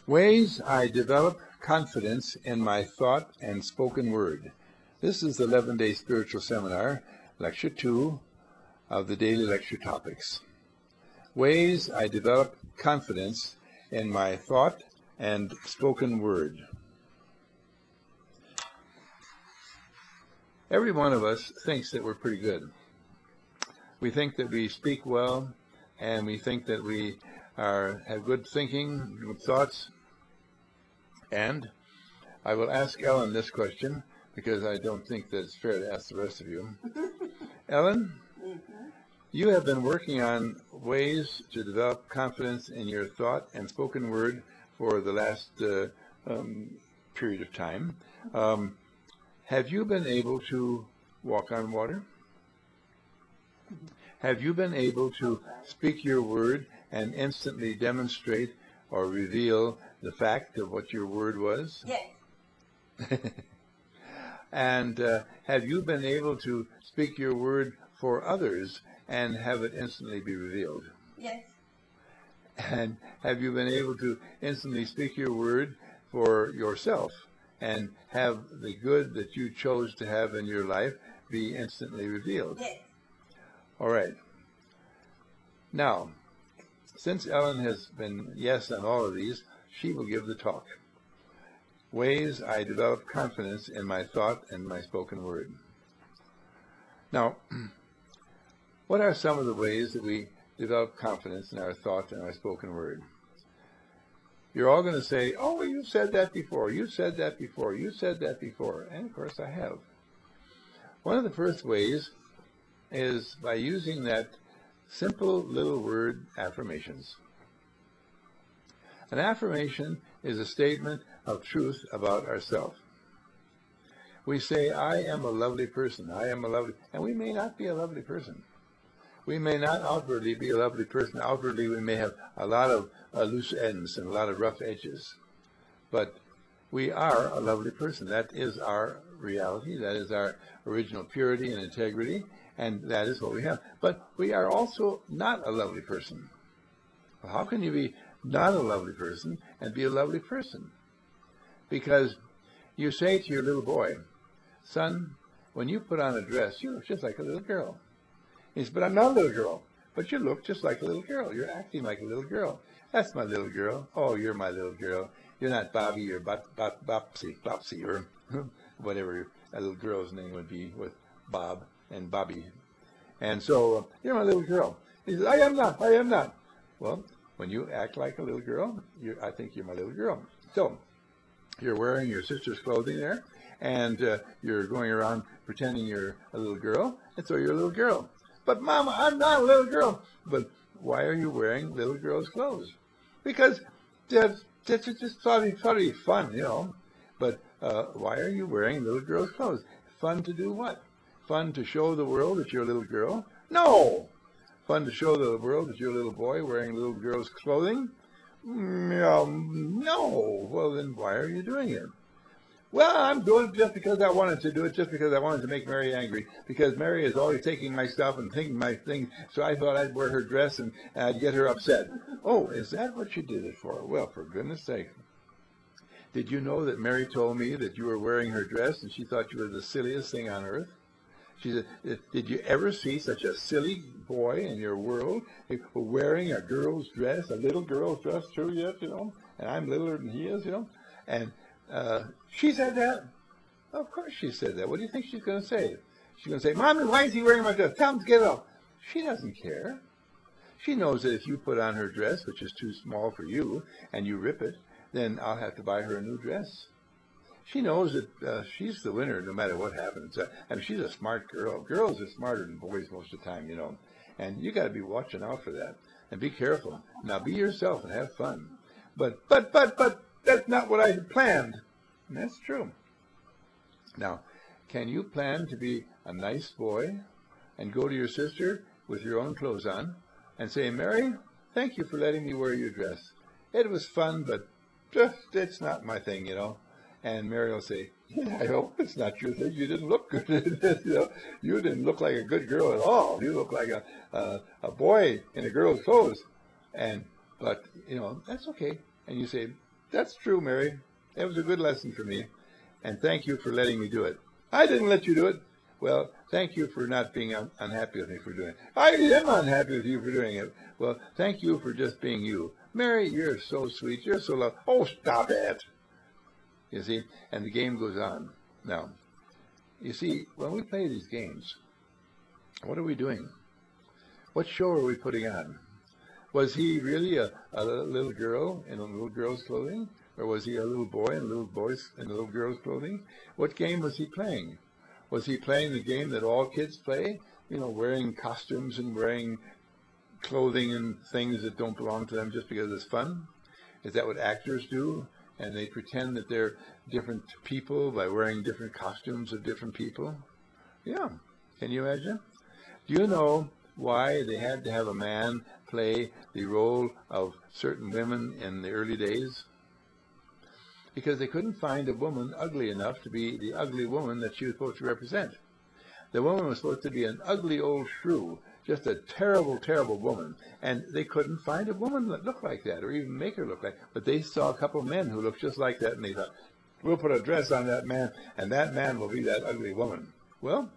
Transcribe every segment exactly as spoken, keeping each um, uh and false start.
Ways I develop confidence in my thought and spoken word. This is the eleven-day spiritual seminar, lecture two of the daily lecture topics. Ways I develop confidence in my thought and spoken word. Every one of us thinks that we're pretty good. We think that we speak well, and we think that we are have good thinking, good thoughts. And I will ask Ellen this question, because I don't think that it's fair to ask the rest of you. Ellen, mm-hmm. You have been working on ways to develop confidence in your thought and spoken word for the last uh, um, period of time. Um, have you been able to walk on water? Have you been able to speak your word and instantly demonstrate or reveal the fact of what your word was? Yes. And uh, have you been able to speak your word for others and have it instantly be revealed? Yes. And have you been able to instantly speak your word for yourself and have the good that you chose to have in your life be instantly revealed? Yes. All right. Now, since Ellen has been yes on all of these, she will give the talk. Ways I develop confidence in my thought and my spoken word. Now, what are some of the ways that we develop confidence in our thought and our spoken word? You're all going to say, oh, you said that before, you said that before, you said that before. And of course I have. One of the first ways is by using that simple little word, affirmations. An affirmation is a statement of truth about ourselves. We say, I am a lovely person, I am a lovely, and we may not be a lovely person. We may not outwardly be a lovely person. Outwardly, we may have a lot of uh, loose ends and a lot of rough edges. But we are a lovely person. That is our reality. That is our original purity and integrity. And that is what we have. But we are also not a lovely person. Well, how can you be not a lovely person and be a lovely person? Because you say to your little boy, son, when you put on a dress, you look just like a little girl. He says, but I'm not a little girl. But you look just like a little girl. You're acting like a little girl. That's my little girl. Oh, you're my little girl. You're not Bobby or Bop, Bop, Bopsy, Bopsy, or whatever a little girl's name would be with Bob and Bobby. And so, uh, you're my little girl. He says, I am not, I am not. Well, when you act like a little girl, you're, I think you're my little girl. So, you're wearing your sister's clothing there, and uh, you're going around pretending you're a little girl, and so you're a little girl. But Mama, I'm not a little girl. But why are you wearing little girl's clothes? Because that's, that's just thought it'd be fun, you know. But uh, why are you wearing little girl's clothes? Fun to do what? Fun to show the world that you're a little girl? No! Fun to show the world that you're a little boy wearing little girl's clothing? Um, no. Well, then why are you doing it? Well, I'm doing it just because I wanted to do it, just because I wanted to make Mary angry, because Mary is always taking my stuff and taking my things, so I thought I'd wear her dress and I'd get her upset. Oh, is that what you did it for? Well, for goodness sake. Did you know that Mary told me that you were wearing her dress and she thought you were the silliest thing on earth? She said, did you ever see such a silly boy in your world wearing a girl's dress, a little girl's dress, true yet, you know, and I'm littler than he is, you know, and Uh, she said that? Of course she said that. What do you think she's going to say? She's going to say, Mommy, why is he wearing my dress? Tell him to get it off. She doesn't care. She knows that if you put on her dress, which is too small for you, and you rip it, then I'll have to buy her a new dress. She knows that uh, she's the winner no matter what happens. Uh, I mean, she's a smart girl. Girls are smarter than boys most of the time, you know. And you got to be watching out for that. And be careful. Now, be yourself and have fun. But, but, but, but, that's not what I had planned. And that's true. Now, can you plan to be a nice boy and go to your sister with your own clothes on and say, Mary, thank you for letting me wear your dress. It was fun, but just, it's not my thing, you know. And Mary will say, yeah, I hope it's not your thing. You didn't look good in this, you know. You didn't look like a good girl at all. You look like a, a, a boy in a girl's clothes. And, but, you know, that's okay. And you say, That's true, Mary. That was a good lesson for me. And thank you for letting me do it. I didn't let you do it. Well, thank you for not being un unhappy with me for doing it. I am unhappy with you for doing it. Well, thank you for just being you. Mary, you're so sweet. You're so lovely. Oh, stop it. You see? And the game goes on. Now, you see, when we play these games, what are we doing? What show are we putting on? Was he really a, a little girl in a little girl's clothing? Or was he a little boy in a little boy's in a little girl's clothing? What game was he playing? Was he playing the game that all kids play? You know, wearing costumes and wearing clothing and things that don't belong to them just because it's fun? Is that what actors do? And they pretend that they're different people by wearing different costumes of different people? Yeah. Can you imagine? Do you know why they had to have a man play the role of certain women in the early days? Because they couldn't find a woman ugly enough to be the ugly woman that she was supposed to represent. The woman was supposed to be an ugly old shrew, just a terrible, terrible woman. And they couldn't find a woman that looked like that, or even make her look like that. But they saw a couple of men who looked just like that, and they thought, we'll put a dress on that man, and that man will be that ugly woman. Well,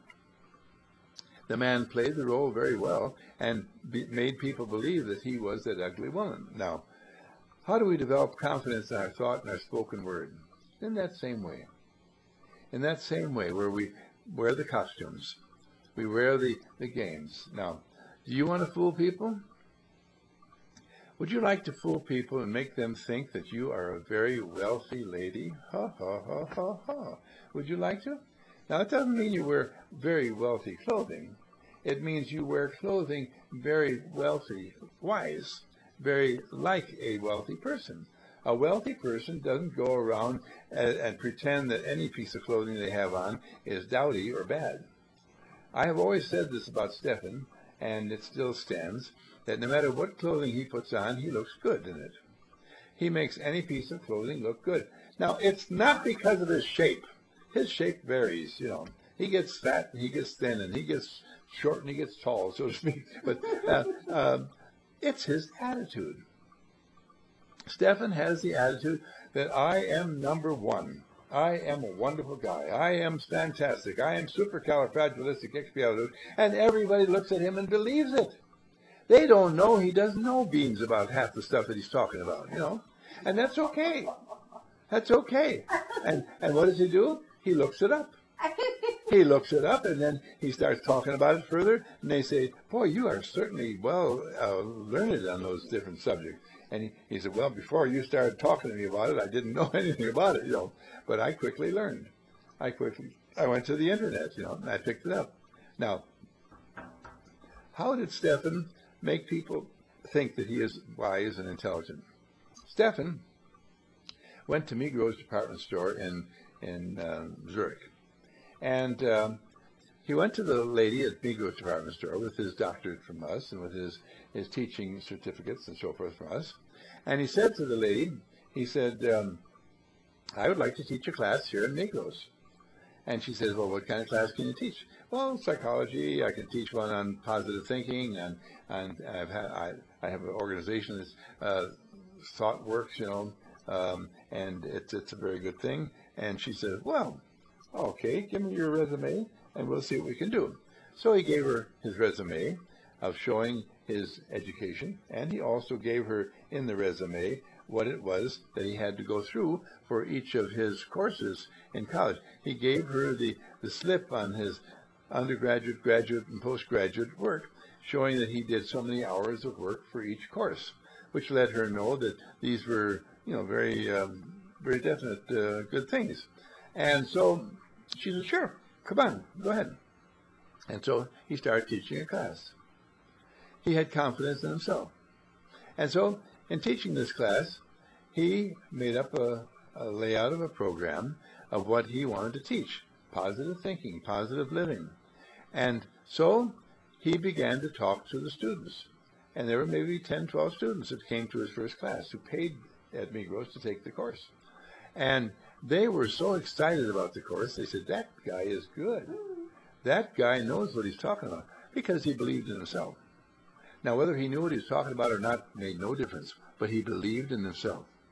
the man played the role very well, and be, made people believe that he was that ugly woman. Now, how do we develop confidence in our thought and our spoken word? In that same way. In that same way where we wear the costumes. We wear the, the games. Now, do you want to fool people? Would you like to fool people and make them think that you are a very wealthy lady? Ha, ha, ha, ha, ha. Would you like to? Now, it doesn't mean you wear very wealthy clothing. It means you wear clothing very wealthy, wise. Very like a wealthy person. A wealthy person doesn't go around and, and pretend that any piece of clothing they have on is dowdy or bad. I have always said this about Stephen, and it still stands, that no matter what clothing he puts on, he looks good in it. He makes any piece of clothing look good. Now, it's not because of his shape. His shape varies, you know. He gets fat, and he gets thin, and he gets short, and he gets tall, so to speak. But uh, uh, it's his attitude. Stephen has the attitude that I am number one. I am a wonderful guy. I am fantastic. I am supercalifragilisticexpialidocious. And everybody looks at him and believes it. They don't know he doesn't know beans about half the stuff that he's talking about, you know. And that's okay. That's okay. And and what does he do? He looks it up. He looks it up, and then he starts talking about it further, and they say, boy, you are certainly well uh, learned on those different subjects. And he, he said, well, before you started talking to me about it, I didn't know anything about it, you know, but I quickly learned. I quickly, I went to the internet, you know, and I picked it up. Now, how did Stephen make people think that he is wise and intelligent? Stephen went to Migros department store in, in uh, Zurich. And um, he went to the lady at Migros department store with his doctorate from us and with his, his teaching certificates and so forth from us. And he said to the lady, he said, um, I would like to teach a class here in Migros. And she says, well, what kind of class can you teach? Well, psychology. I can teach one on positive thinking. And, and I've had, I, I have an organization that's uh, thought works, you know, um, and it's, it's a very good thing. And she said, well, okay, give me your resume, and we'll see what we can do. So he gave her his resume of showing his education, and he also gave her in the resume what it was that he had to go through for each of his courses in college. He gave her the, the slip on his undergraduate, graduate, and postgraduate work, showing that he did so many hours of work for each course, which let her know that these were, you know, very, um, very definite uh, good things. And so she said, sure, come on, go ahead. And so he started teaching a class. He had confidence in himself. And so in teaching this class, he made up a, a layout of a program of what he wanted to teach. Positive thinking, positive living. And so he began to talk to the students. And there were maybe ten, twelve students that came to his first class who paid at Migros to take the course. And they were so excited about the course, they said, that guy is good. That guy knows what he's talking about, because he believed in himself. Now, whether he knew what he was talking about or not made no difference, but he believed in himself.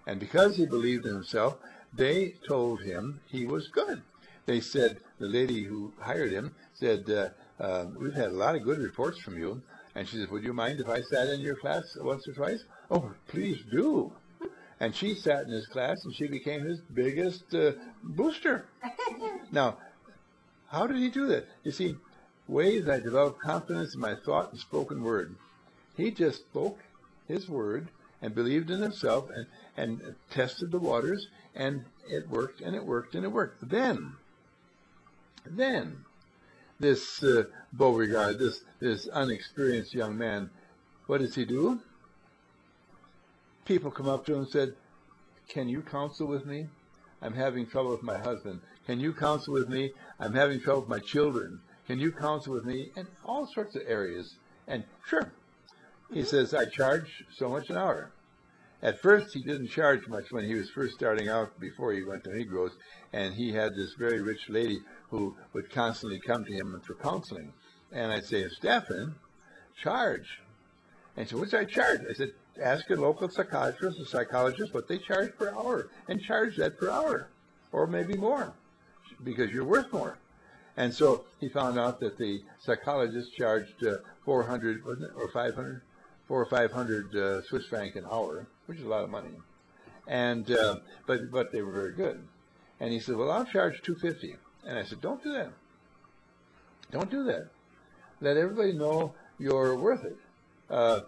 And because he believed in himself, they told him he was good. They said, the lady who hired him said, uh, uh, we've had a lot of good reports from you. And she said, would you mind if I sat in your class once or twice? Oh, please do. And she sat in his class, and she became his biggest uh, booster. Now, how did he do that? You see, ways I developed confidence in my thought and spoken word. He just spoke his word and believed in himself and, and tested the waters, and it worked, and it worked, and it worked. Then, then, this uh, Beauregard, this, this unexperienced young man, what does he do? People come up to him and said, can you counsel with me? I'm having trouble with my husband. Can you counsel with me? I'm having trouble with my children. Can you counsel with me? And all sorts of areas. And sure, he says, I charge so much an hour. At first, he didn't charge much when he was first starting out before he went to Negroes. And he had this very rich lady who would constantly come to him for counseling. And I'd say, Stephan, charge. And he said, what's I charge? I said, ask a local psychiatrist or psychologist what they charge per hour, and charge that per hour, or maybe more, because you're worth more. And so he found out that the psychologist charged uh, four hundred, wasn't it, or five hundred, four or five hundred uh, Swiss franc an hour, which is a lot of money. And uh, but but they were very good. And he said, well, I'll charge two fifty. And I said, don't do that. Don't do that. Let everybody know you're worth it. Uh,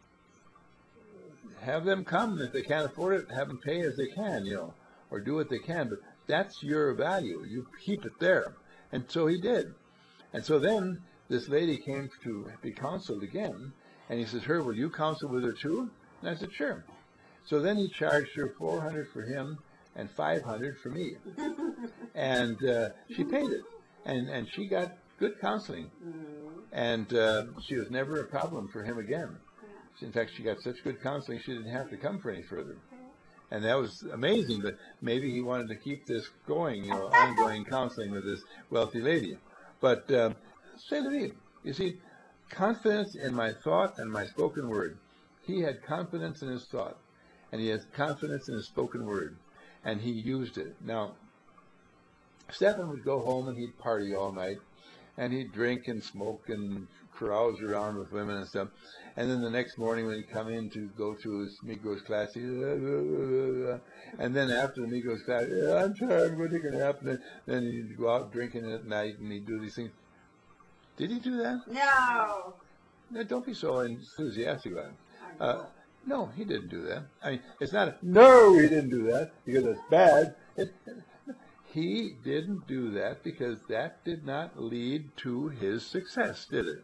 have them come. If they can't afford it, have them pay as they can, you know, or do what they can. But that's your value. You keep it there. And so he did. And so then this lady came to be counseled again. And he says, Herb, will you counsel with her too? And I said, sure. So then he charged her four hundred for him and five hundred for me. And uh, she paid it. And, and she got good counseling. And uh, she was never a problem for him again. In fact, she got such good counseling, she didn't have to come for any further. And that was amazing, but maybe he wanted to keep this going, you know, ongoing counseling with this wealthy lady. But uh, say to me, you see, confidence in my thought and my spoken word. He had confidence in his thought, and he has confidence in his spoken word, and he used it. Now, Stephan would go home and he'd party all night, and he'd drink and smoke and carouse around with women and stuff. And then the next morning when he'd come in to go to his Migros class, he'd, uh, uh, uh, and then after the Migros class, yeah, I'm tired, I'm going to take a nap. And then, then he'd go out drinking at night and he'd do these things. Did he do that? No. No, don't be so enthusiastic about it. Uh, no, he didn't do that. I mean, it's not a, no, he didn't do that because it's bad. It, he didn't do that because that did not lead to his success, did it?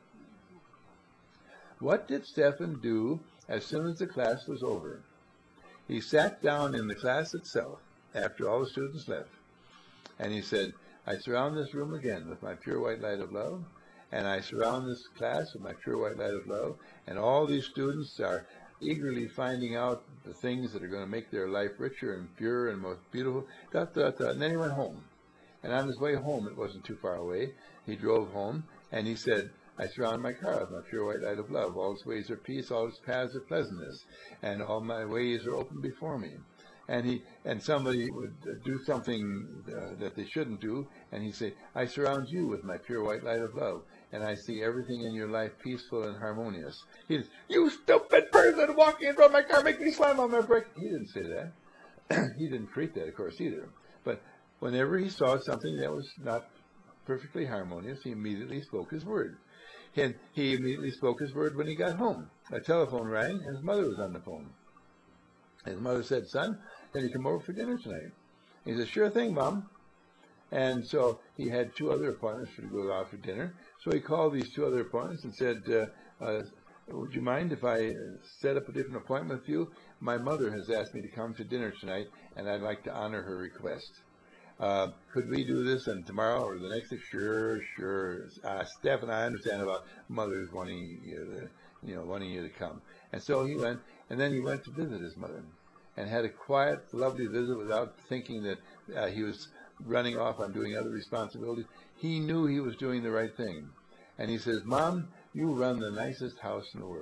What did Stephan do as soon as the class was over? He sat down in the class itself after all the students left, and he said, I surround this room again with my pure white light of love, and I surround this class with my pure white light of love, and all these students are eagerly finding out the things that are going to make their life richer and purer and most beautiful. Da, da, da. And then he went home. And on his way home, it wasn't too far away, he drove home, and he said, I surround my car with my pure white light of love. All its ways are peace, all its paths are pleasantness, and all my ways are open before me. And he and somebody would uh, do something uh, that they shouldn't do, and he'd say, I surround you with my pure white light of love, and I see everything in your life peaceful and harmonious. He said, you stupid person walking in front of my car, make me slam on my brake. He didn't say that. He didn't treat that, of course, either. But whenever he saw something that was not perfectly harmonious, he immediately spoke his word. And he immediately spoke his word when he got home. A telephone rang, and his mother was on the phone. His mother said, son, can you come over for dinner tonight? He said, sure thing, Mom. And so he had two other appointments to go out for dinner. So he called these two other appointments and said, uh, uh, would you mind if I set up a different appointment with you? My mother has asked me to come to dinner tonight, and I'd like to honor her request. Uh, could we do this and tomorrow or the next day? Sure, sure. Uh, Stephan, I understand about mothers wanting you to, you know, wanting you to come. And so he went, and then he went to visit his mother, and had a quiet, lovely visit without thinking that uh, he was running off on doing other responsibilities. He knew he was doing the right thing. And he says, Mom, you run the nicest house in the world.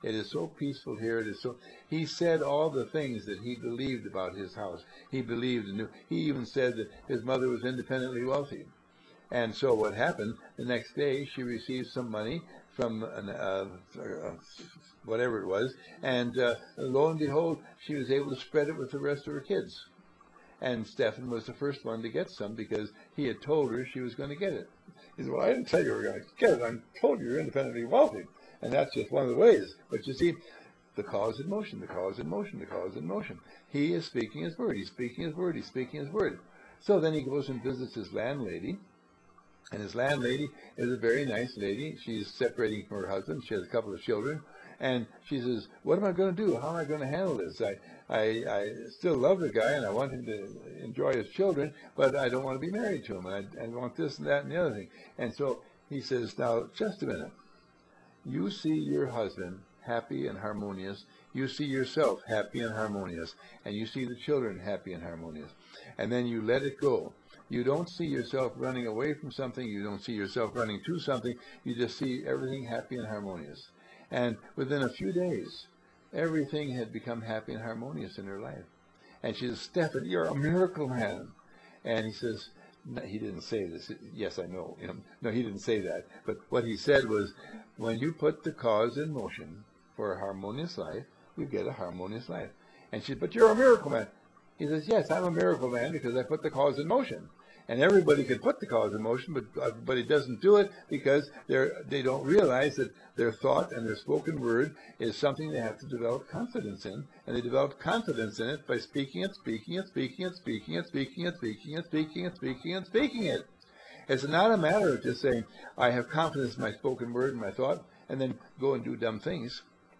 It is so peaceful here. It is so. He said all the things that he believed about his house. He believed and knew. He even said that his mother was independently wealthy. And so what happened, the next day she received some money from an, uh, uh, whatever it was, and uh, lo and behold, she was able to spread it with the rest of her kids. And Stephen was the first one to get some because he had told her she was going to get it. He said, well, I didn't tell you you were going to get it. I told you you're independently wealthy. And that's just one of the ways. But you see, the cause in motion, the cause in motion, the cause in motion. He is speaking his word. He's speaking his word. He's speaking his word. So then he goes and visits his landlady. And his landlady is a very nice lady. She's separating from her husband. She has a couple of children. And she says, what am I going to do? How am I going to handle this? I, I, I still love the guy, and I want him to enjoy his children, but I don't want to be married to him. And I, I want this and that and the other thing. And so he says, now, just a minute. You see your husband happy and harmonious. You see yourself happy and harmonious. And you see the children happy and harmonious. And then you let it go. You don't see yourself running away from something. You don't see yourself running to something. You just see everything happy and harmonious. And within a few days, everything had become happy and harmonious in her life. And she says, Stephen, you're a miracle man. And he says, no, he didn't say this. Yes, I know. You know. No, he didn't say that. But what he said was, when you put the cause in motion for a harmonious life, you get a harmonious life. And she said, but you're a miracle man. He says, yes, I'm a miracle man because I put the cause in motion. And everybody can put the cause in motion, but uh, but it doesn't do it because they're they don't realize that their thought and their spoken word is something they have to develop confidence in, and they develop confidence in it by speaking it, speaking it, speaking it, speaking it, speaking it, speaking it, speaking it, speaking it, speaking it. It's not a matter of just saying I have confidence in my spoken word and my thought, and then go and do dumb things.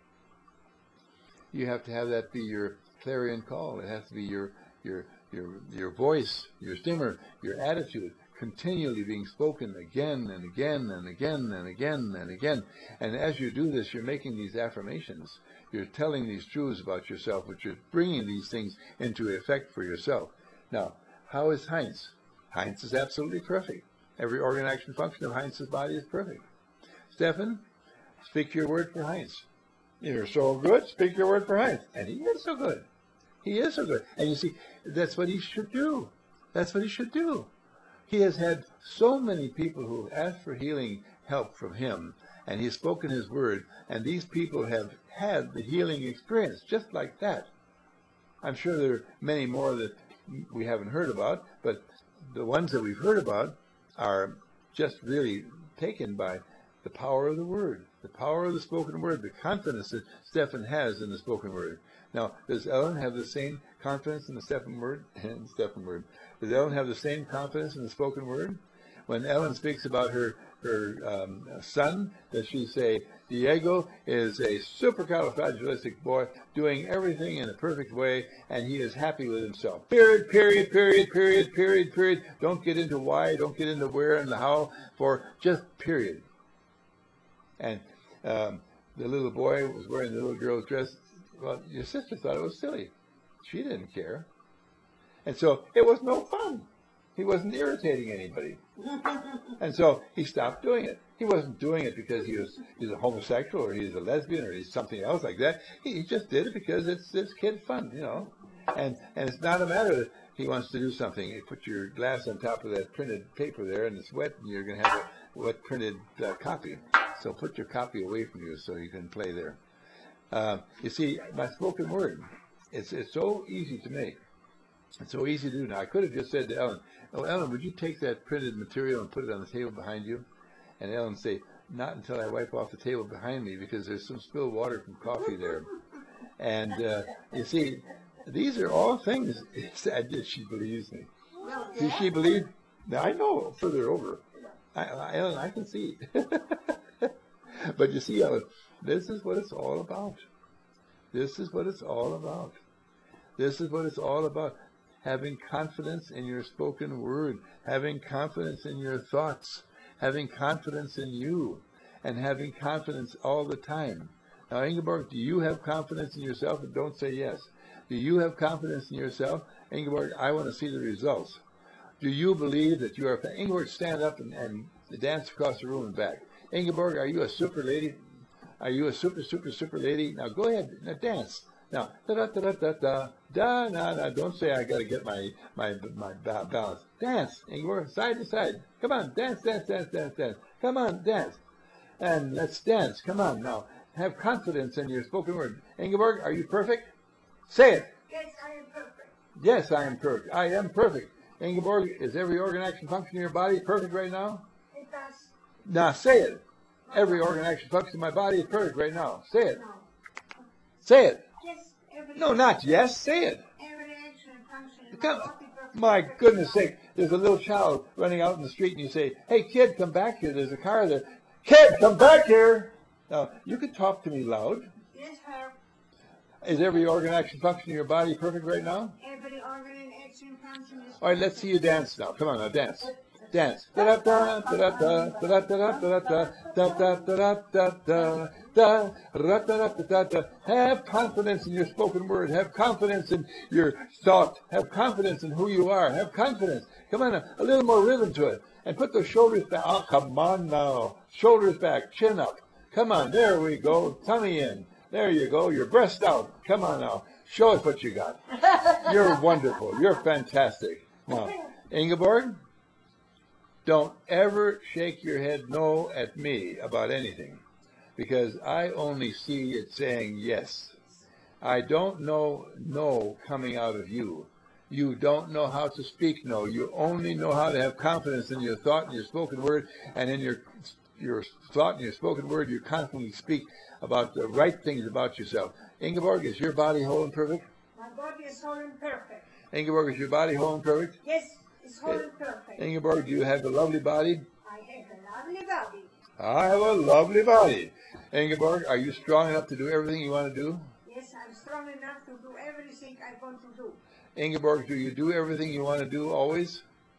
You have to have that be your clarion call. It has to be your your your your voice, your stimmer, your attitude, continually being spoken again and again and again and again and again. And as you do this, you're making these affirmations. You're telling these truths about yourself, but you're bringing these things into effect for yourself. Now, how is Heinz? Heinz is absolutely perfect. Every organ, action, function of Heinz's body is perfect. Stephen, speak your word for Heinz. You're so good, speak your word for Heinz. And he is so good. He is so good. And you see, that's what he should do. That's what he should do. He has had so many people who have asked for healing help from him, and he's spoken his word, and these people have had the healing experience just like that. I'm sure there are many more that we haven't heard about, but the ones that we've heard about are just really taken by the power of the word, the power of the spoken word, the confidence that Stephen has in the spoken word. Now, does Ellen have the same confidence in the spoken word? In Stephen word? Does Ellen have the same confidence in the spoken word? When Ellen speaks about her her um, son, does she say, Diego is a supercalifragilistic boy doing everything in a perfect way, and he is happy with himself? Period, period, period, period, period, period. Don't get into why, don't get into where and the how, for just period. And um, the little boy was wearing the little girl's dress. Well, your sister thought it was silly. She didn't care. And so it was no fun. He wasn't irritating anybody. And so he stopped doing it. He wasn't doing it because he was he's a homosexual or he's a lesbian or he's something else like that. He, he just did it because it's it's kid fun, you know. And and it's not a matter that he wants to do something. You put your glass on top of that printed paper there and it's wet and you're going to have a wet printed uh, copy. So put your copy away from you so you can play there. Uh, you see, my spoken word, it's it's so easy to make. It's so easy to do. Now, I could have just said to Ellen, oh, Ellen, would you take that printed material and put it on the table behind you? And Ellen would say, not until I wipe off the table behind me because there's some spilled water from coffee there. And uh, you see, these are all things. She believes me. See, she believed. Now, I know further over. I, I, Ellen, I can see. But you see, Ellen, this is what it's all about. This is what it's all about. This is what it's all about. Having confidence in your spoken word, having confidence in your thoughts, having confidence in you, and having confidence all the time. Now, Ingeborg, do you have confidence in yourself? And don't say yes. Do you have confidence in yourself? Ingeborg, I want to see the results. Do you believe that you are... Ingeborg, stand up and, and dance across the room and back. Ingeborg, are you a super lady? Are you a super, super, super lady? Now go ahead. Now dance. Now, da da da da da da da da da. Don't say I got to get my my my balance. Dance, Ingeborg, side to side. Come on, dance, dance, dance, dance, dance. Come on, dance, and let's dance. Come on now. Have confidence in your spoken word. Ingeborg, are you perfect? Say it. Yes, I am perfect. Yes, I am perfect. I am perfect. Ingeborg, is every organ, action, function in your body perfect right now? It does. Now say it. Every organ, action, function in my body is perfect right now. Say it. No. Say it. Yes, every No, not yes. Say it. every action and function in Come, my body perfect. my goodness sake, there's a little child running out in the street and you say, hey kid, come back here, there's a car there. Kid, come back here. Now, you can talk to me loud. Yes, her. Is every organ, action, function in your body perfect right now? Every organ and action and function is All right, let's see you dance now. Come on now, dance. Dance. Da da da da da da da da da da da da da da da da da da da. Have confidence in your spoken word. Have confidence in your thought. Have confidence in who you are. Have confidence. Come on, a, a little more rhythm to it. And put those shoulders back. Oh, come on now. Shoulders back, chin up. Come on, there we go. Tummy in. There you go. Your breast out. Come on now. Show us what you got. You're wonderful. You're fantastic. Now, Ingeborg, don't ever shake your head no at me about anything, because I only see it saying yes. I don't know no coming out of you. You don't know how to speak no. You only know how to have confidence in your thought and your spoken word, and in your your thought and your spoken word, you constantly speak about the right things about yourself. Ingeborg, is your body whole and perfect? my body is whole and perfect. Ingeborg, is your body whole and perfect? Yes, it's whole and perfect. Ingeborg, do you have a lovely body? I have a lovely body. I have a lovely body. Ingeborg, are you strong enough to do everything you want to do? Yes, I'm strong enough to do everything I want to do. Ingeborg, do you do everything you want to do always?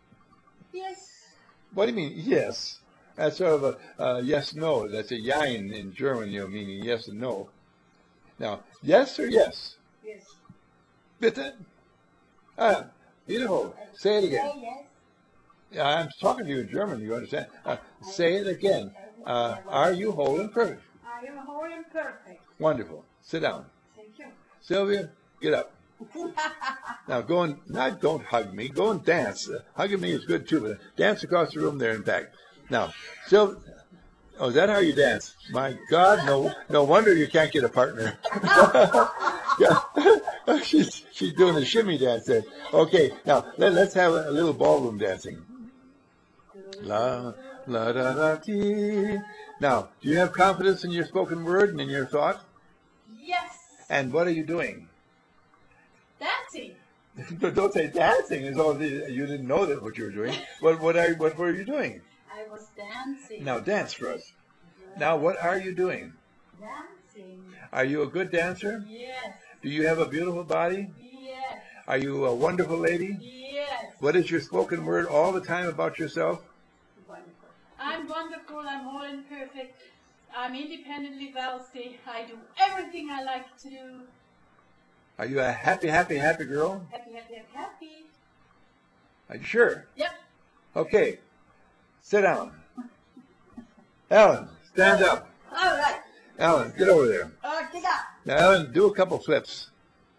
Yes. What do you mean, yes? That's sort of a uh, yes-no. That's a jein in German, you know, meaning yes and no. Now, yes or yes? Yes. Bitte? Ah, beautiful. Say it again. Say yes. Yeah, I'm talking to you in German, you understand? Uh, say it again. Uh, are you whole and perfect? I am whole and perfect. Wonderful. Sit down. Thank you. Sylvia, get up. Now go and, not don't hug me, go and dance. Uh, hugging me is good too, but dance across the room there and back. Now, Sylvia, oh, is that how you dance? My God, no no wonder you can't get a partner. Yeah. she's, she's doing the shimmy dance there. Okay, now let, let's have a, a little ballroom dancing. La, la, da, da, dee. Now, do you have confidence in your spoken word and in your thought? Yes. And what are you doing? Dancing. Don't say dancing as though you didn't know that what you were doing. What what are what were you doing? I was dancing. Now dance for us. Now what are you doing? Dancing. Are you a good dancer? Yes. Do you have a beautiful body? Yes. Are you a wonderful lady? Yes. What is your spoken word all the time about yourself? Wonderful. I'm wonderful. I'm whole and perfect. I'm independently wealthy. I do everything I like to do. Are you a happy, happy, happy girl? Happy, happy, happy, happy. Are you sure? Yep. Okay. Sit down. Alan, stand up. All right. Alan, get over there. Uh, get up. Now, Alan, do a couple flips.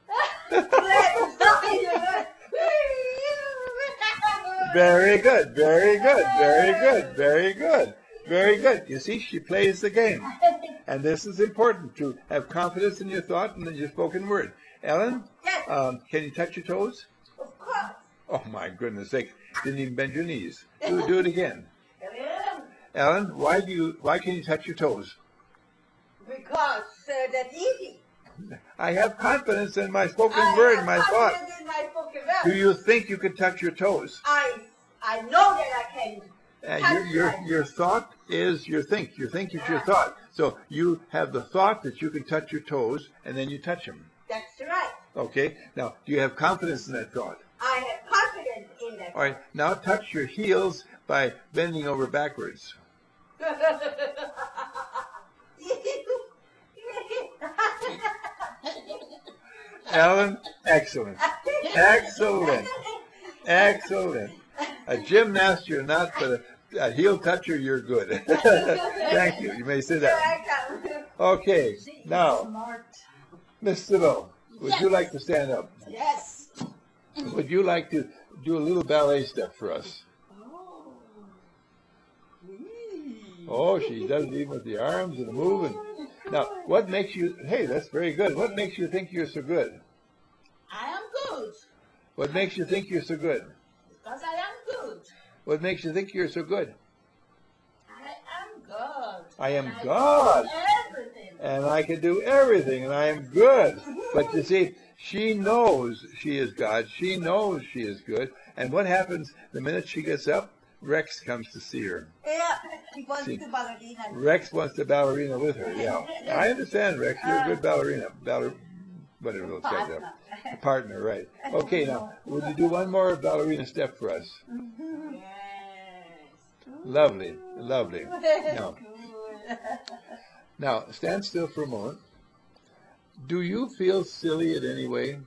Very good, very good, very good, very good, very good. You see, she plays the game. And this is important, to have confidence in your thought and in your spoken word. Ellen, Yes. um, can you touch your toes? Of course. Oh, my goodness sake. Didn't even bend your knees. Do, do it again. Ellen, why do you, why can you touch your toes? Because uh, that's easy. I have confidence in my spoken I word, have my thought. confidence in my spoken Do word. you think you could touch your toes? I I know that I can. Uh, touch your, your, my- your thought is your think. Your think is your thought. So you have the thought that you can touch your toes, and then you touch them. That's right. Okay? Now, do you have confidence in that thought? I have confidence in that. All right. Now touch your heels by bending over backwards. Alan, excellent. Excellent. Excellent. A gymnast, you're not, but a, a heel toucher, you're good. Thank you. You may sit Here down. I come. Okay, now, Miss Sybil, would Yes. you like to stand up? Yes. Would you like to do a little ballet step for us? Oh. Wee. Oh, she does it even with the arms and the moving. Now, what makes you, hey, that's very good. What makes you think you're so good? I am good. What makes you think you're so good? Because I am good. What makes you think you're so good? I am God. I am And I God. do everything. And I can do everything, and I am good. But you see, she knows she is God. She knows she is good. And what happens the minute she gets up? Rex comes to see her. Yeah, he wants See. to ballerina. Rex wants to ballerina with her, yeah. I understand, Rex. You're a good ballerina. Baller, whatever those guys are. A partner, right. Okay, now, would you do one more ballerina step for us? Yes. Lovely, lovely. Now, Good. now, stand still for a moment. Do you feel silly in any way?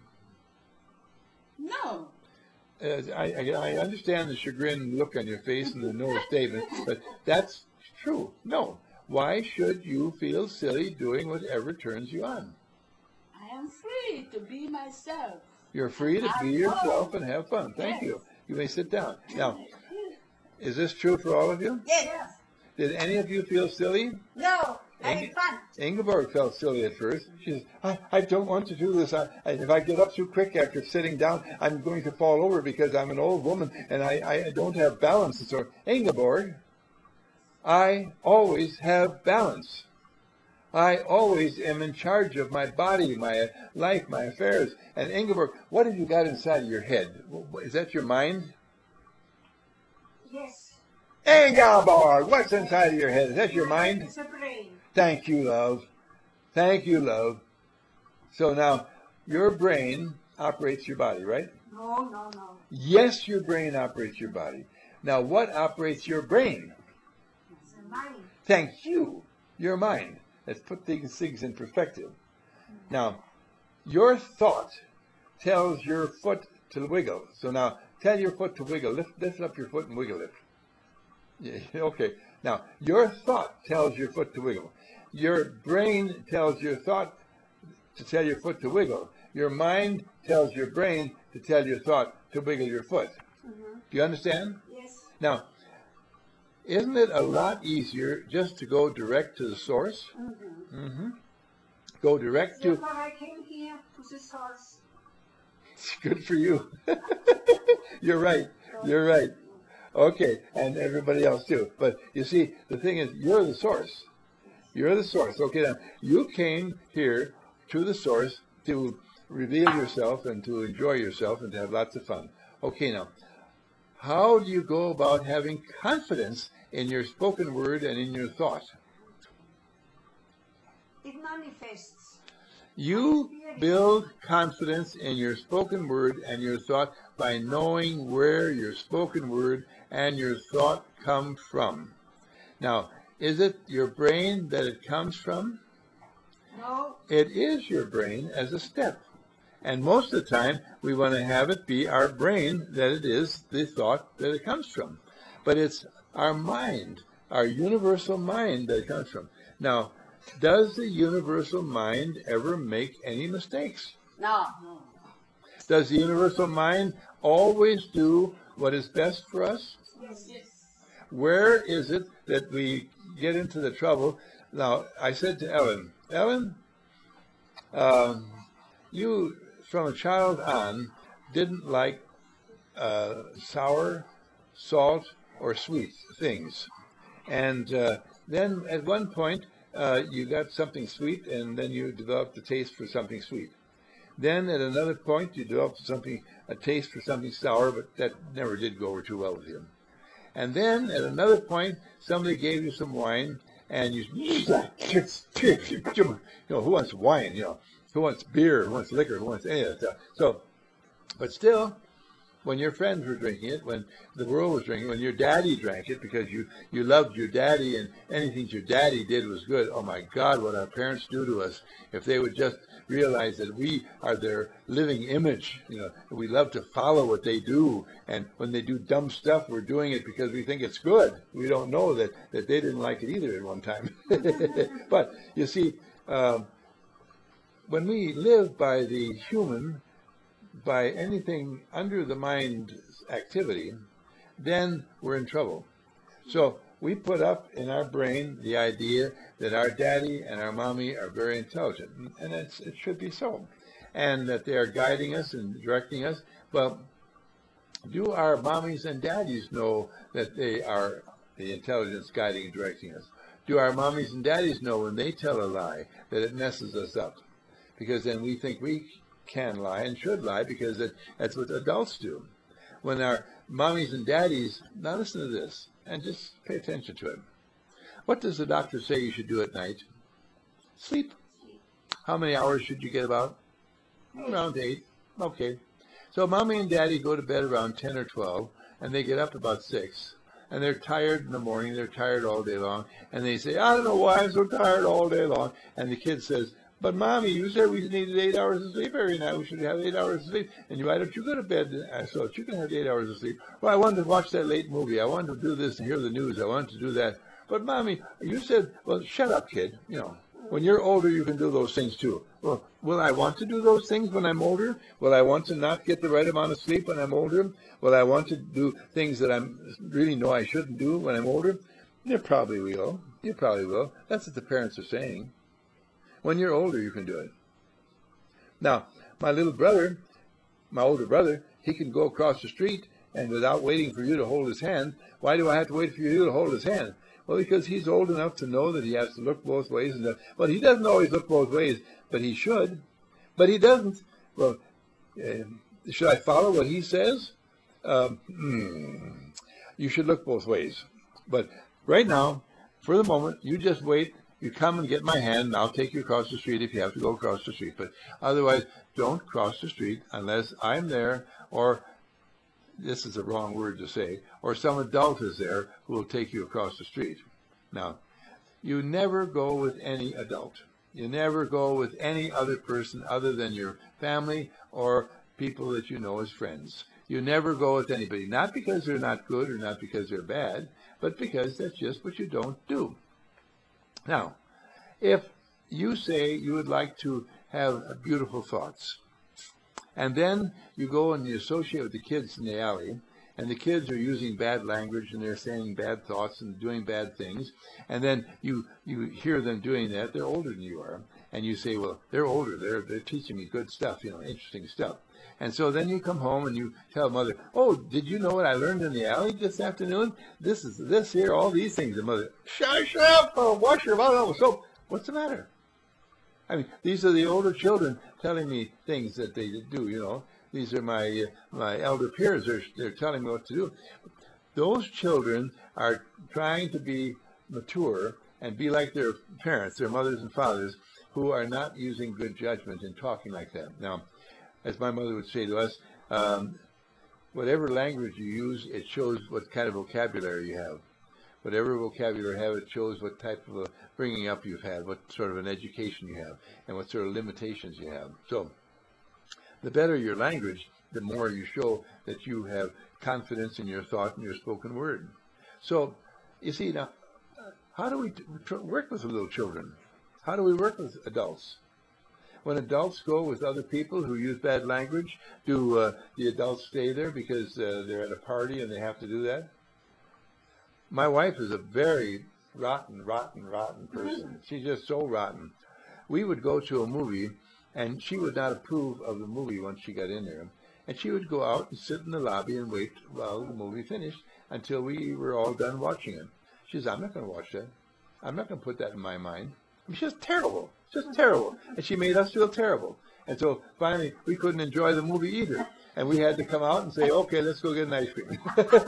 No. Uh, I, I, I understand the chagrin look on your face and the no statement, but that's true. No. Why should you feel silly doing whatever turns you on? I am free to be myself. You're free to be yourself and have fun. Thank you. You may sit down. Now, is this true for all of you? Yes. Did any of you feel silly? No, Inge- having fun. Ingeborg felt silly at first. She says, I, I don't want to do this. I, I, if I get up too quick after sitting down, I'm going to fall over because I'm an old woman and I, I don't have balance. And so, Ingeborg, I always have balance. I always am in charge of my body, my life, my affairs. And Ingeborg, what have you got inside of your head? Is that your mind? Yes. Ingeborg, what's inside of your head? Is that your mind? It's a brain. Thank you, love. Thank you, love. So now, your brain operates your body, right? No, no, no. Yes, your brain operates your body. Now, what operates your brain? It's a mind. Thank you, your mind. Let's put these things in perspective. Now, your thought tells your foot to wiggle. So now, tell your foot to wiggle. Lift, lift up your foot and wiggle it. Yeah, okay. Now, your thought tells your foot to wiggle. Your brain tells your thought to tell your foot to wiggle. Your mind tells your brain to tell your thought to wiggle your foot. Mm-hmm. Do you understand? Yes. Now, isn't it a lot easier just to go direct to the source? Mm-hmm. Mm-hmm. Go direct to... Therefore, I came here to the source. It's good for you. You're right. You're right. Okay, and everybody else too. But you see, the thing is, you're the source. You're the source. Okay, now, you came here to the source to reveal yourself and to enjoy yourself and to have lots of fun. Okay, now, how do you go about having confidence in your spoken word and in your thought? It manifests. You build confidence in your spoken word and your thought by knowing where your spoken word and your thought come from. Now, is it your brain that it comes from? No. It is your brain as a step. And most of the time, we want to have it be our brain that it is the thought that it comes from. But it's our mind, our universal mind that it comes from. Now, does the universal mind ever make any mistakes? No. No. Does the universal mind always do what is best for us? Yes. Yes. Where is it that we get into the trouble? Now, I said to Ellen, Ellen, um, you, from a child on, didn't like uh, sour, salt, or sweet things. And uh, then at one point, uh, you got something sweet, and then you developed a taste for something sweet. Then at another point, you developed something, a taste for something sour, but that never did go over too well with you. And then at another point, somebody gave you some wine, and you, you know, who wants wine? You know, who wants beer? Who wants liquor? Who wants any of that stuff? So, but still, when your friends were drinking it, when the world was drinking it, when your daddy drank it because you, you loved your daddy and anything your daddy did was good. Oh my God, what our parents do to us. If they would just realize that we are their living image, you know, we love to follow what they do. And when they do dumb stuff, we're doing it because we think it's good. We don't know that, that they didn't like it either at one time. But you see, um, when we live by the human, by anything under the mind activity, then we're in trouble. So we put up in our brain the idea that our daddy and our mommy are very intelligent, and it's, it should be so, and that they are guiding us and directing us. Well, do our mommies and daddies know that they are the intelligence guiding and directing us? Do our mommies and daddies know when they tell a lie that it messes us up? Because then we think we can lie and should lie because it, that's what adults do. When our mommies and daddies, now listen to this and just pay attention to it. What does the doctor say you should do at night? Sleep. How many hours should you get about? Around eight. Okay. So mommy and daddy go to bed around ten or twelve, and they get up about six. And they're tired in the morning. They're tired all day long. And they say, I don't know why I'm so tired all day long. And the kid says, but Mommy, you said we needed eight hours of sleep every night. We should have eight hours of sleep. And you, why don't you go to bed so that you can have eight hours of sleep? Well, I wanted to watch that late movie. I wanted to do this and hear the news. I wanted to do that. But Mommy, you said, well, shut up, kid. You know, when you're older, you can do those things too. Well, will I want to do those things when I'm older? Will I want to not get the right amount of sleep when I'm older? Will I want to do things that I really know I shouldn't do when I'm older? You probably will. You probably will. That's what the parents are saying. When you're older, you can do it. Now, my little brother, my older brother, he can go across the street and without waiting for you to hold his hand. Why do I have to wait for you to hold his hand? Well, because he's old enough to know that he has to look both ways. And well, he doesn't always look both ways, but he should. But he doesn't. Well, uh, should I follow what he says? Um, hmm, you should look both ways. But right now, for the moment, you just wait. You come and get my hand, and I'll take you across the street if you have to go across the street. But otherwise, don't cross the street unless I'm there, or this is the wrong word to say, or some adult is there who will take you across the street. Now, you never go with any adult. You never go with any other person other than your family or people that you know as friends. You never go with anybody, not because they're not good or not because they're bad, but because that's just what you don't do. Now, if you say you would like to have beautiful thoughts, and then you go and you associate with the kids in the alley, and the kids are using bad language and they're saying bad thoughts and doing bad things, and then you, you hear them doing that, they're older than you are, and you say, well, they're older, they're, they're teaching me good stuff, you know, interesting stuff. And so then you come home and you tell mother, oh, did you know what I learned in the alley this afternoon? This is this here, all these things. And mother, shut, shut up, oh, wash your mouth with soap. What's the matter? I mean, these are the older children telling me things that they do, you know. These are my uh, my elder peers. They're, they're telling me what to do. Those children are trying to be mature and be like their parents, their mothers and fathers, who are not using good judgment in talking like that. Now, as my mother would say to us, um, whatever language you use, it shows what kind of vocabulary you have. Whatever vocabulary you have, it shows what type of a bringing up you've had, what sort of an education you have, and what sort of limitations you have. So, the better your language, the more you show that you have confidence in your thought and your spoken word. So, you see, now, how do we t- work with little children? How do we work with adults? When adults go with other people who use bad language, do uh, the adults stay there because uh, they're at a party and they have to do that? My wife is a very rotten, rotten, rotten person. She's just so rotten. We would go to a movie, and she would not approve of the movie once she got in there. And she would go out and sit in the lobby and wait while the movie finished until we were all done watching it. She says, I'm not going to watch that. I'm not going to put that in my mind. I mean, she's just terrible. Just terrible. And she made us feel terrible. And so finally, we couldn't enjoy the movie either. And we had to come out and say, okay, let's go get an ice cream.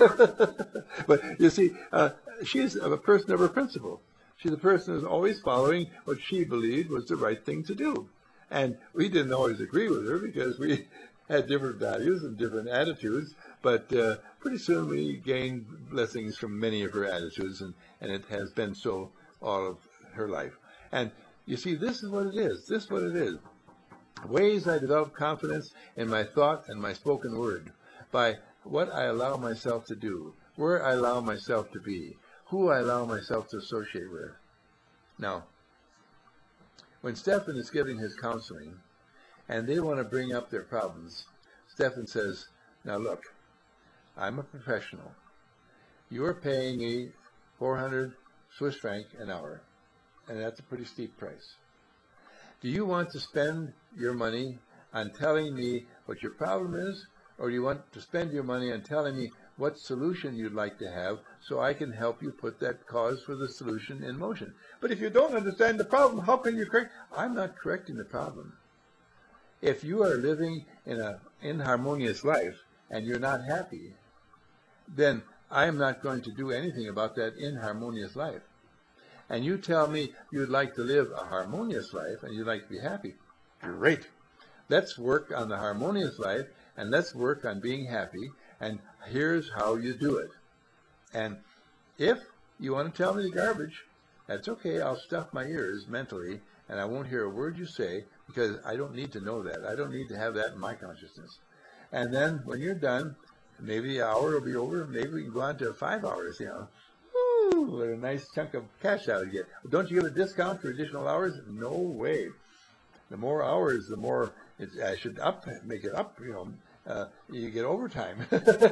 But you see, uh, she's a person of her principle. She's a person who's always following what she believed was the right thing to do. And we didn't always agree with her because we had different values and different attitudes, but uh, pretty soon we gained blessings from many of her attitudes, and, and it has been so all of her life. And you see, this is what it is. This is what it is. Ways I develop confidence in my thought and my spoken word, by what I allow myself to do, where I allow myself to be, who I allow myself to associate with. Now, when Stephen is giving his counseling, and they want to bring up their problems, Stephen says, now look, I'm a professional. You're paying me four hundred Swiss franc an hour, and that's a pretty steep price. Do you want to spend your money on telling me what your problem is, or do you want to spend your money on telling me what solution you'd like to have so I can help you put that cause for the solution in motion? But if you don't understand the problem, how can you correct? I'm not correcting the problem. If you are living in an inharmonious life and you're not happy, then I'm not going to do anything about that inharmonious life. And you tell me you'd like to live a harmonious life and you'd like to be happy. Great. Let's work on the harmonious life and let's work on being happy, and here's how you do it. And if you want to tell me the garbage, that's okay. I'll stuff my ears mentally and I won't hear a word you say, because I don't need to know that. I don't need to have that in my consciousness. And then when you're done, maybe the hour will be over. Maybe we can go on to five hours, you know. Woo, what a nice chunk of cash out of you. Don't you get a discount for additional hours? No way. The more hours, the more it's, I should up, make it up, you know. Uh, you get overtime.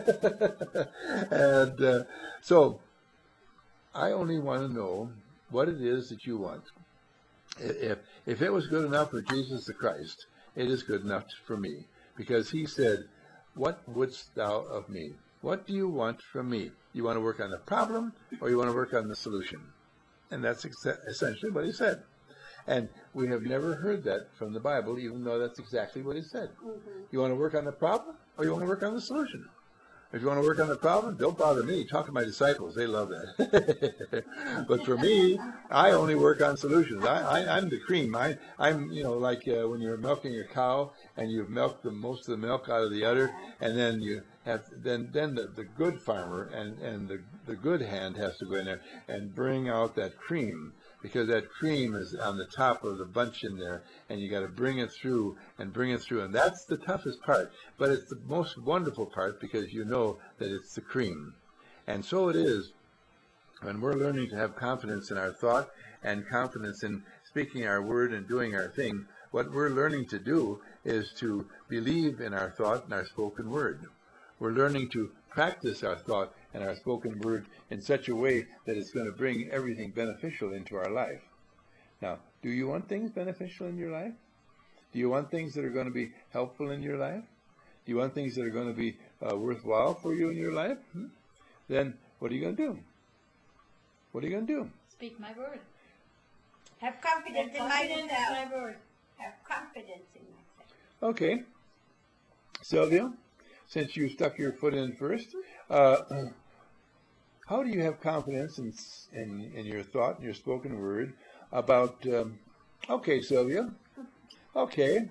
And uh, so I only want to know what it is that you want. If, if it was good enough for Jesus the Christ, it is good enough for me. Because he said, what wouldst thou of me? What do you want from me? You want to work on the problem, or you want to work on the solution? And that's ex- essentially what he said. And we have never heard that from the Bible, even though that's exactly what he said. Mm-hmm. You want to work on the problem, or you want to work on the solution? If you want to work on the problem, don't bother me. Talk to my disciples. They love that. But for me, I only work on solutions. I, I, I'm the cream. I, I'm, you know, like uh, when you're milking a cow and you've milked the most of the milk out of the udder, and then you have, then then the, the good farmer and, and the, the good hand has to go in there and bring out that cream. Because that cream is on the top of the bunch in there, and you got to bring it through and bring it through, and that's the toughest part. But it's the most wonderful part, because you know that it's the cream. And so it is when we're learning to have confidence in our thought and confidence in speaking our word and doing our thing. What we're learning to do is to believe in our thought and our spoken word. We're learning to practice our thought and our spoken word in such a way that it's going to bring everything beneficial into our life. Now, do you want things beneficial in your life? Do you want things that are going to be helpful in your life? Do you want things that are going to be uh, worthwhile for you in your life? Hmm? Then what are you going to do? What are you going to do? Speak my word. Have confidence Have in confidence in myself. my word. Have confidence in myself. Okay. Sylvia, since you stuck your foot in first, uh, how do you have confidence in, in, in your thought and your spoken word about, um, okay, Sylvia, okay,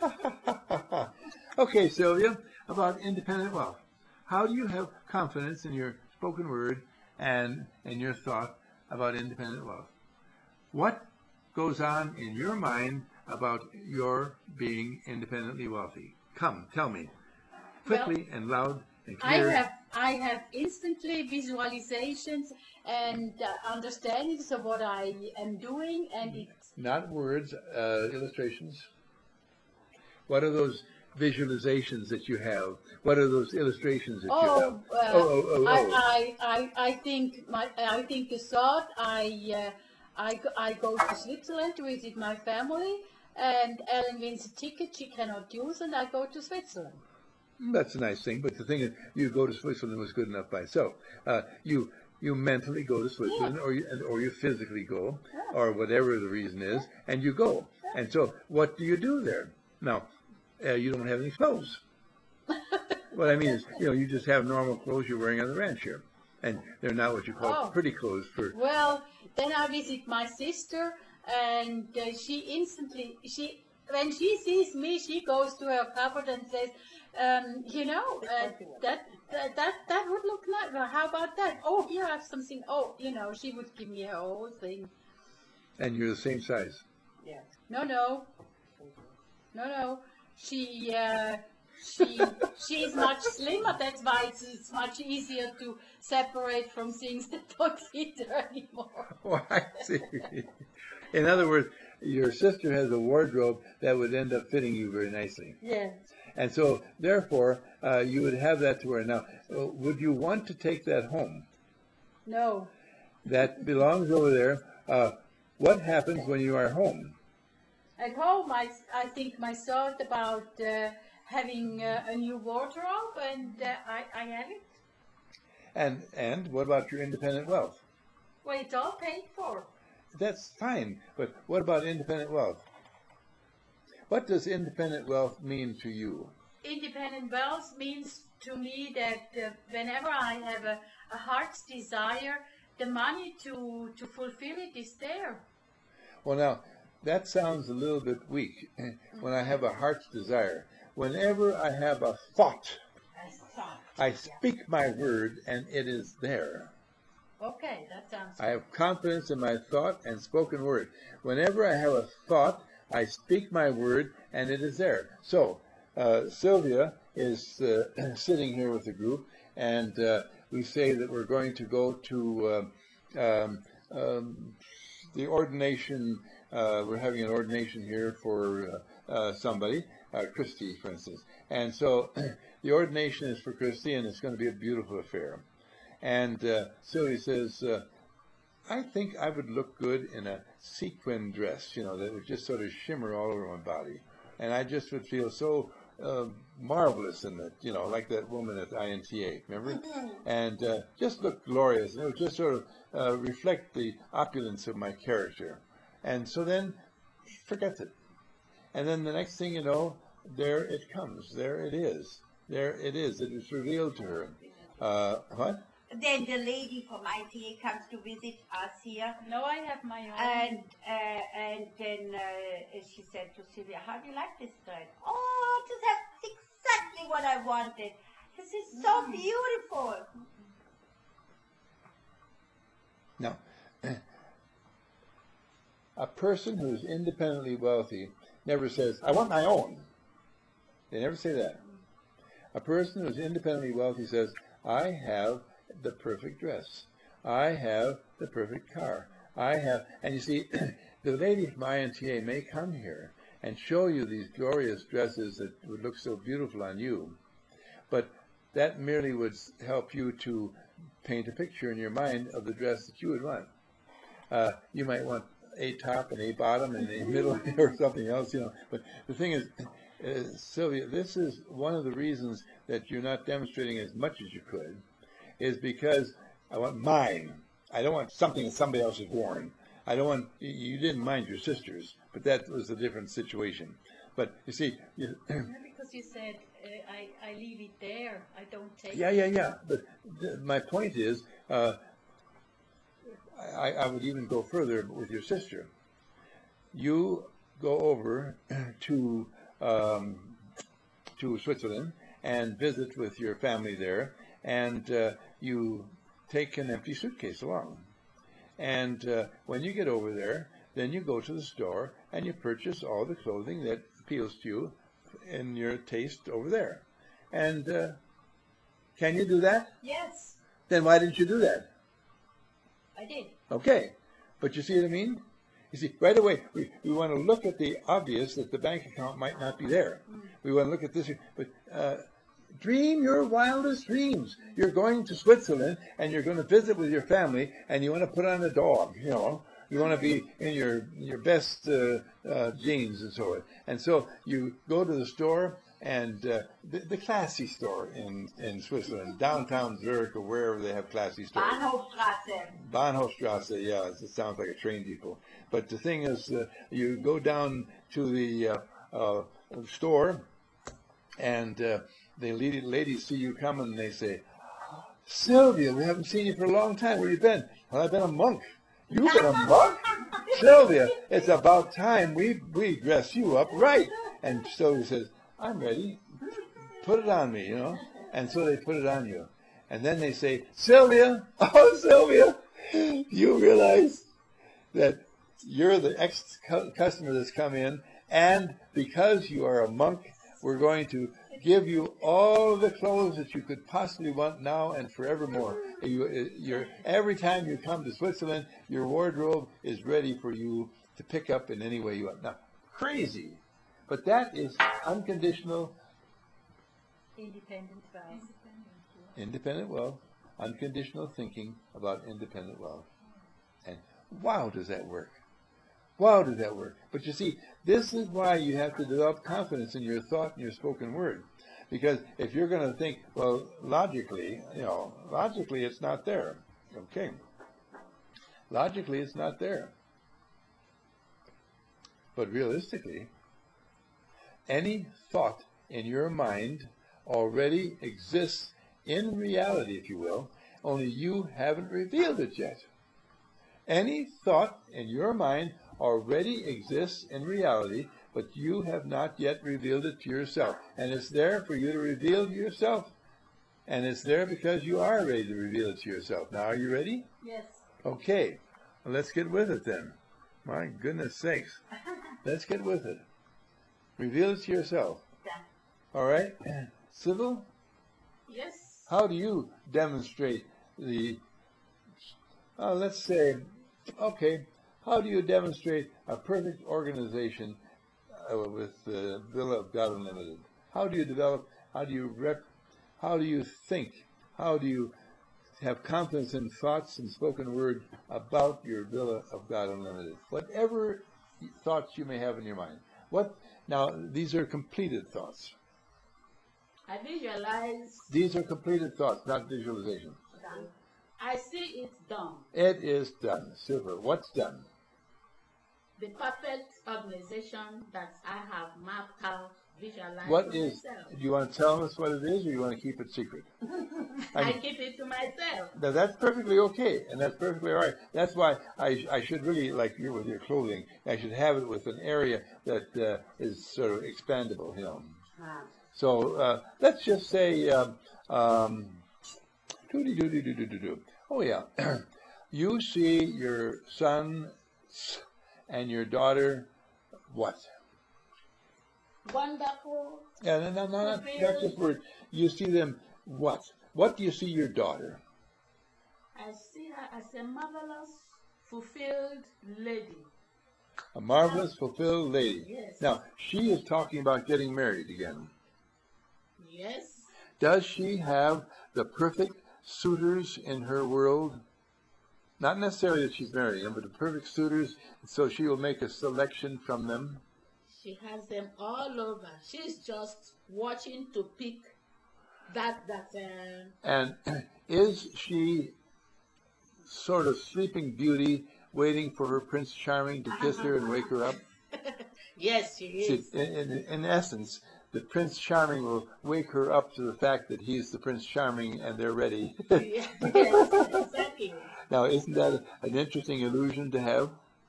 okay, Sylvia, about independent wealth. How do you have confidence in your spoken word and in your thought about independent wealth? What goes on in your mind about your being independently wealthy? Come, tell me, quickly well, and loud and clear. I have, I have instantly visualizations and uh, understandings of what I am doing, and it's not words, uh, illustrations. What are those visualizations that you have? What are those illustrations that oh, you have? Uh, oh, oh, oh, oh. I, I, I, I think my, I think a thought. I, uh, I, go, I go to Switzerland to visit my family, and Ellen wins a ticket she cannot use, and I go to Switzerland. That's a nice thing, but the thing is, you go to Switzerland was good enough by itself. Uh, you you mentally go to Switzerland, yeah. or you or you physically go, yeah. or whatever the reason is, yeah. and you go. Yeah. And so, what do you do there? Now, uh, you don't have any clothes. What I mean is, you know, you just have normal clothes you're wearing on the ranch here, and they're not what you call oh. pretty clothes. For well, then I visit my sister, and uh, she instantly she when she sees me, she goes to her cupboard and says, um, you know, uh, that, that that that would look nice. Well, how about that? Oh, here I have something. Oh, you know, she would give me her whole thing. And you're the same size. Yeah. No, no, no, no. She uh, she she's much slimmer. That's why it's, it's much easier to separate from things that don't fit her anymore. Oh, I see. In other words, your sister has a wardrobe that would end up fitting you very nicely. Yes. And so, therefore, uh, you would have that to wear. Now, uh, would you want to take that home? No. That belongs over there. Uh, what happens when you are home? At home, I, I think my thought about uh, having uh, a new wardrobe, and uh, I, I have it. And and what about your independent wealth? Well, it's all paid for. That's fine, but what about independent wealth? What does independent wealth mean to you? Independent wealth means to me that uh, whenever I have a, a heart's desire, the money to, to fulfill it is there. Well, now, that sounds a little bit weak. When I have a heart's desire, whenever I have a thought, I speak my word and it is there. Okay, that sounds I have confidence in my thought and spoken word. Whenever I have a thought, I speak my word and it is there. So, uh, Sylvia is uh, sitting here with the group, and uh, we say that we're going to go to uh, um, um, the ordination. Uh, we're having an ordination here for uh, uh, somebody, uh, Christy, for instance. And so the ordination is for Christy, and it's going to be a beautiful affair. And uh, Sylvia says, uh, I think I would look good in a sequin dress, you know, that would just sort of shimmer all over my body. And I just would feel so uh, marvelous in it, you know, like that woman at I N T A, remember? And uh, just look glorious. And it would just sort of uh, reflect the opulence of my character. And so then, forget it. And then the next thing you know, there it comes. There it is. There it is. It is revealed to her. Uh, what? Then the lady from I T A comes to visit us here. No, I have my own. And uh, and then uh, she said to Sylvia, how do you like this dress? Oh, this is exactly what I wanted. This is so mm. beautiful. Now, a person who is independently wealthy never says, I want my own. They never say that. A person who is independently wealthy says, I have the perfect dress. I have the perfect car. I have, and you see, the lady from I N T A may come here and show you these glorious dresses that would look so beautiful on you, but that merely would help you to paint a picture in your mind of the dress that you would want. Uh, you might want a top and a bottom and a middle or something else, you know. But the thing is, uh, Sylvia, this is one of the reasons that you're not demonstrating as much as you could, is because I want mine. I don't want something that somebody else has worn. I don't want, you didn't mind your sisters, but that was a different situation. But you see, you, because you said uh, I, I leave it there, I don't take yeah, it. yeah, yeah. But th- my point is, uh, I, I would even go further with your sister. You go over to um, to Switzerland and visit with your family there, and uh, you take an empty suitcase along. And uh, when you get over there, then you go to the store and you purchase all the clothing that appeals to you in your taste over there. And uh, can you do that? Yes, Then why didn't you do that? I did. Okay, but you see what I mean? You see, right away, we, we want to look at the obvious that the bank account might not be there. Mm. We want to look at this, but uh, dream your wildest dreams. You're going to Switzerland, and you're going to visit with your family, and you want to put on a dog, you know. You want to be in your your best uh, uh, jeans and so on. And so you go to the store, and uh, the, the classy store in, in Switzerland, downtown Zurich or wherever they have classy stores. Bahnhofstrasse. Bahnhofstrasse, yeah, it sounds like a train depot. But the thing is, uh, you go down to the uh, uh, store, and uh, the lady, ladies see you coming, and they say, Sylvia, we haven't seen you for a long time. Where you been? Well, I've been a monk. You've been a monk? Sylvia, it's about time we we dress you up right. And Sylvia says, I'm ready. Put it on me, you know. And so they put it on you. And then they say, Sylvia, oh, Sylvia, you realize that you're the ex-customer that's come in, and because you are a monk, we're going to give you all the clothes that you could possibly want now and forevermore. You, you're, every time you come to Switzerland, your wardrobe is ready for you to pick up in any way you want. Now, crazy, but that is unconditional, Independent will. independent will, unconditional thinking about independent will. And wow, does that work? Wow, does that work? But you see, this is why you have to develop confidence in your thought and your spoken word. Because if you're going to think, well, logically, you know, logically it's not there. Okay. Logically it's not there. But realistically, any thought in your mind already exists in reality, if you will, only you haven't revealed it yet. Any thought in your mind already exists in reality, but you have not yet revealed it to yourself. And it's there for you to reveal to yourself. And it's there because you are ready to reveal it to yourself. Now, are you ready? Yes. Okay. Well, let's get with it then. My goodness sakes. Let's get with it. Reveal it to yourself. Yeah. All right? Sybil, Yes. how do you demonstrate the, uh, let's say, okay, how do you demonstrate a perfect organization uh, with the Villa of God Unlimited? How do you develop, how do you rep, how do you think, how do you have confidence in thoughts and spoken word about your Villa of God Unlimited? Whatever thoughts you may have in your mind. What, now, these are completed thoughts. I visualize. These are completed thoughts, not visualization. Done. I see it done. It is done. Super. What's done? The perfect organization that I have mapped out, visualized What to is, myself. do you want to tell us what it is, or you want to keep it secret? I I mean, keep it to myself. now that's perfectly okay, and that's perfectly all right. That's why I, I should really, like you with your clothing, I should have it with an area that uh, is sort of expandable, you know. Ah. So uh, let's just say, um, um, doo-dee-doo-dee-doo-doo-doo. Oh yeah, you see your son and your daughter, what? Wonderful. Yeah, no, no, no, not, not just words. You see them, what? What do you see your daughter? I see her as a marvelous, fulfilled lady. A marvelous, fulfilled lady. Yes. Now, she is talking about getting married again. Yes. Does she have the perfect suitors in her world? Not necessarily that she's marrying them, but the perfect suitors, so she will make a selection from them. She has them all over. She's just watching to pick that that. Uh, And is she sort of sleeping beauty, waiting for her Prince Charming to kiss her and wake her up? yes, she See, is. in, in, in essence, the Prince Charming will wake her up to the fact that he's the Prince Charming and they're ready. yes, exactly. Now, isn't that an interesting illusion to have?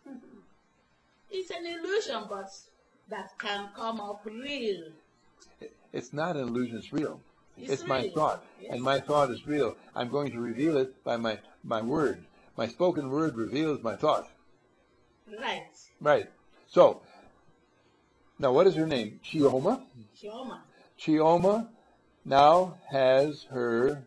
It's an illusion, but that can come up real. It's not an illusion, it's real. It's It's my real. thought, Yes. and my thought is real. I'm going to reveal it by my, my word. My spoken word reveals my thought. Right. Right. So, now what is her name? Chioma? Chioma. Chioma now has her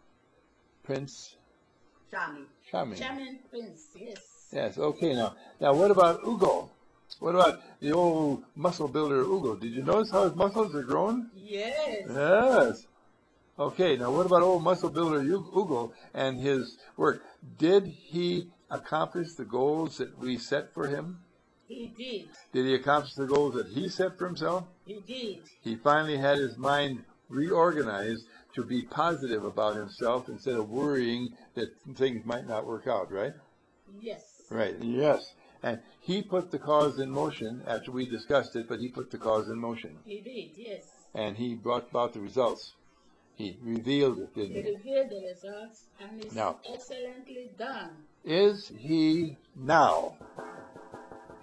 Prince Charming. Charming. Charming Prince, yes. Yes, okay, now. Now, what about Ugo? What about the old muscle builder Ugo? Did you notice how his muscles are growing? Yes. Yes. Okay, now what about old muscle builder U- Ugo and his work? Did he accomplish the goals that we set for him? He did. Did he accomplish the goals that he set for himself? He did. He finally had his mind reorganized to be positive about himself instead of worrying that things might not work out, right? Yes. Right, yes. And he put the cause in motion after we discussed it, but he put the cause in motion. He did, yes. And he brought about the results. He revealed it, He didn't he? revealed the results and it's Now. excellently done. Is he now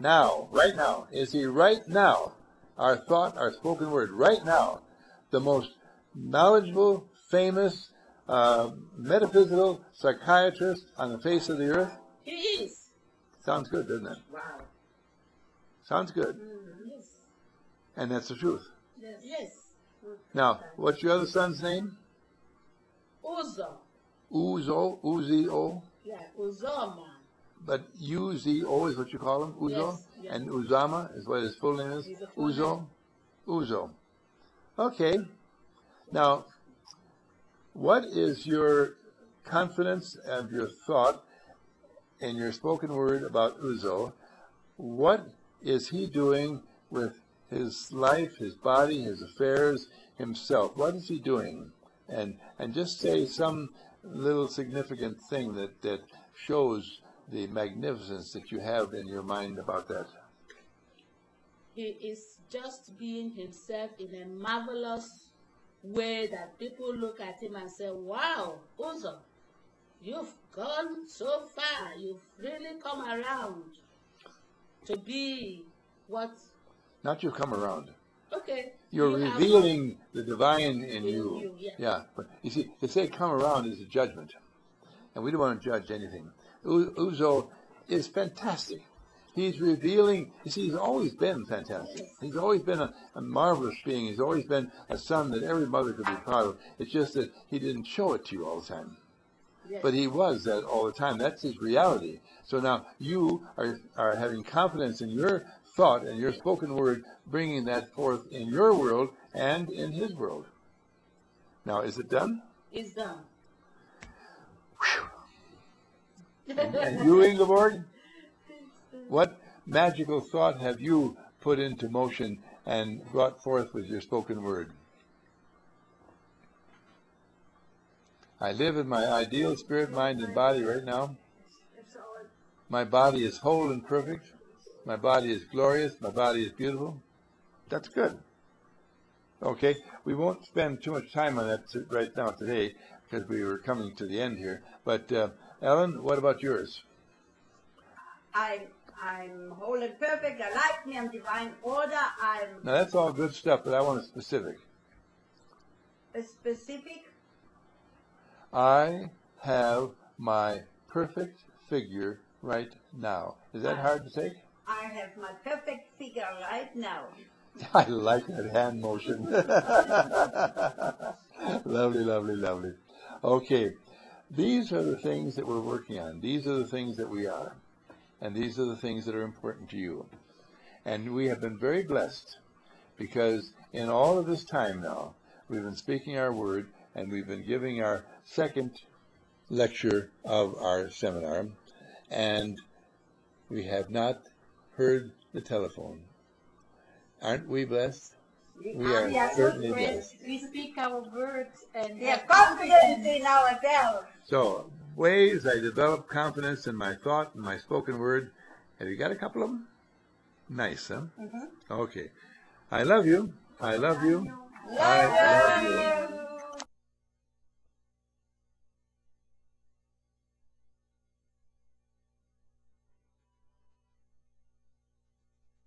now, right now? Is he right now, our thought, our spoken word, right now, the most knowledgeable, famous, uh, metaphysical psychiatrist on the face of the earth? He is. Sounds good, doesn't it? Wow. Sounds good. Yes. And that's the truth. Yes. Yes. Now, what's your other son's name? Uzo. Uzo, Uzi-O. Yeah, Uzoma. But U Z O is what you call him, Uzo? Yes, yes. And Uzama is what his full name is? He's a full Uzo? Uzo. Okay. Now, what is your confidence and your thought in your spoken word about Uzo? What is he doing with his life, his body, his affairs, himself? What is he doing? And and just say some little significant thing that, that shows the magnificence that you have in your mind about that. He is just being himself in a marvelous way that people look at him and say, wow, Uzo, you've gone so far. You've really come around to be what? Not you come around. Okay. You're you have revealing the divine in in you. you, yeah. Yeah. But you see, to say come around is a judgment. And we don't want to judge anything. U- Uzo is fantastic. He's revealing, you see, he's always been fantastic. He's always been a, a marvelous being. He's always been a son that every mother could be proud of. It's just that he didn't show it to you all the time. Yes. But he was that all the time. That's his reality. So now you are, are having confidence in your thought and your spoken word, bringing that forth in your world and in his world. Now, is it done? It's done. And, and you, Ingeborg, what magical thought have you put into motion and brought forth with your spoken word? I live in my ideal spirit, mind, and body right now. My body is whole and perfect. My body is glorious. My body is beautiful. That's good. Okay, we won't spend too much time on that t- right now today because we were coming to the end here. But uh, Ellen, what about yours? I'm, I'm whole and perfect. I like me. I'm divine order. I'm Now that's all good stuff, but I want a specific. a specific. I have my perfect figure right now. Is that hard to take? I have my perfect figure right now. I like that hand motion. Lovely, lovely, lovely. Okay, these are the things that we're working on. These are the things that we are. And these are the things that are important to you. And we have been very blessed because in all of this time now, we've been speaking our word and we've been giving our second lecture of our seminar, and we have not heard the telephone. Aren't we blessed? We are are certainly so blessed. We speak our words and We have confidence in ourselves. So, ways I develop confidence in my thought and my spoken word. Have you got a couple of them? Nice, huh? Mm-hmm. Okay. I love you. I love you. Love I love you. you.